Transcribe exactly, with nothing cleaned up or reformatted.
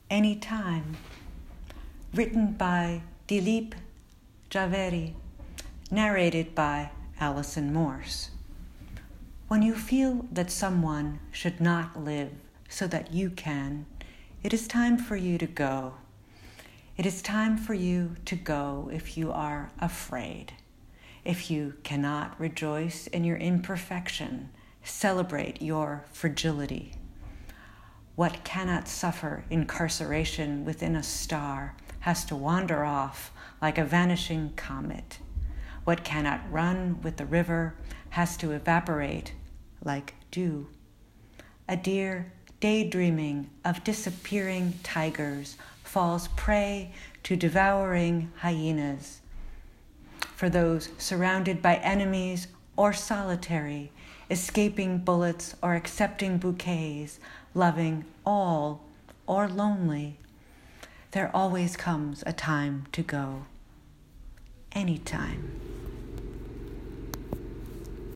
Any Time, written by Dilip Javeri, narrated by Alison Morse. When you feel that someone should not live so that you can, it is time for you to go. It is time for you to go if you are afraid. If you cannot rejoice in your imperfection, celebrate your fragility. What cannot suffer incarceration within a star has to wander off like a vanishing comet. What cannot run with the river has to evaporate like dew. A deer daydreaming of disappearing tigers falls prey to devouring hyenas. For those surrounded by enemies or solitary, escaping bullets or accepting bouquets, loving all or lonely, there always comes a time to go. Anytime.